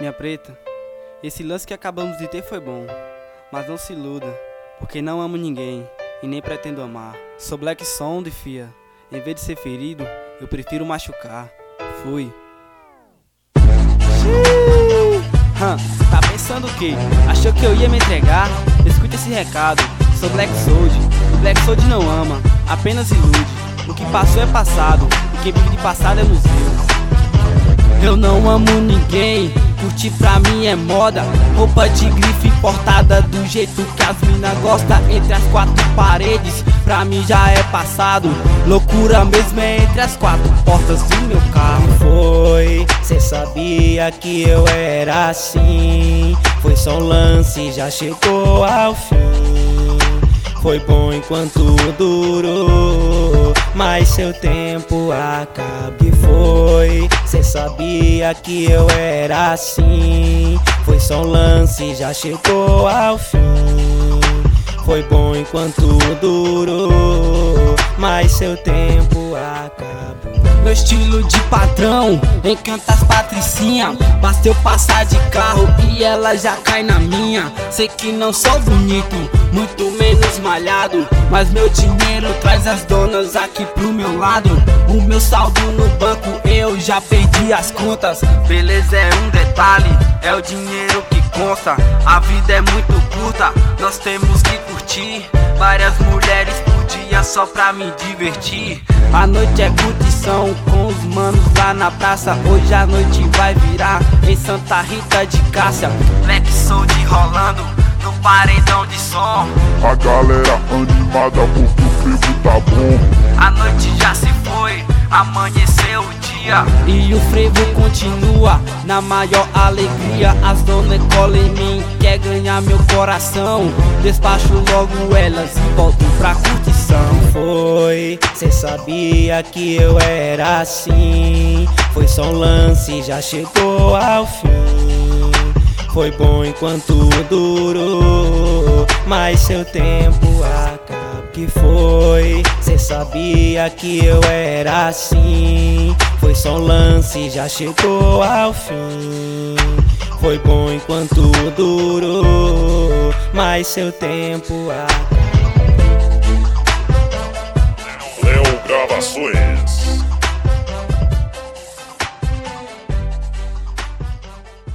Minha preta, esse lance que acabamos de ter foi bom, mas não se iluda, porque não amo ninguém e nem pretendo amar. Sou Black Sound, fia, em vez de ser ferido, eu prefiro machucar. Fui. Tá pensando o quê? Achou que eu ia me entregar? Escute esse recado, sou Black Sound, e Black Sound não ama, apenas ilude. O que passou é passado, e quem vive de passado é museu. Eu não amo ninguém, curtir pra mim é moda. Roupa de grife importada do jeito que as mina gostam. Entre as quatro paredes, pra mim já é passado. Loucura mesmo é entre as quatro portas do meu carro. Foi, cê sabia que eu era assim. Foi só um lance, já chegou ao fim. Foi bom enquanto durou, mas seu tempo acaba. E foi, cê sabia que eu era assim. Foi só um lance, já chegou ao fim. Foi bom enquanto durou, mas seu tempo acabou. Meu estilo de patrão encanta as patricinha. Basta eu passar de carro e ela já cai na minha. Sei que não sou bonito, muito menos malhado, mas meu dinheiro traz as donas aqui pro meu lado. O meu saldo no banco eu já perdi as contas. Beleza é um detalhe, é o dinheiro que consta. A vida é muito curta, nós temos que curtir. Várias mulheres por dia só pra me divertir. A noite é curtição com os manos lá na praça. Hoje a noite vai virar em Santa Rita de Cássia. Black Sound rolando no paredão de som. A galera animada porque o frevo tá bom. A noite já se foi, amanheceu o dia e o frevo continua na maior alegria. As donas colam em mim, quer ganhar meu coração. Despacho logo elas e volto pra curtição. Foi, cê sabia que eu era assim. Foi só um lance, já chegou ao fim. Foi bom enquanto durou, mas seu tempo acaba. Que foi, cê sabia que eu era assim. Foi só um lance, já chegou ao fim. Foi bom enquanto durou, mas seu tempo acaba. Léo Gravações.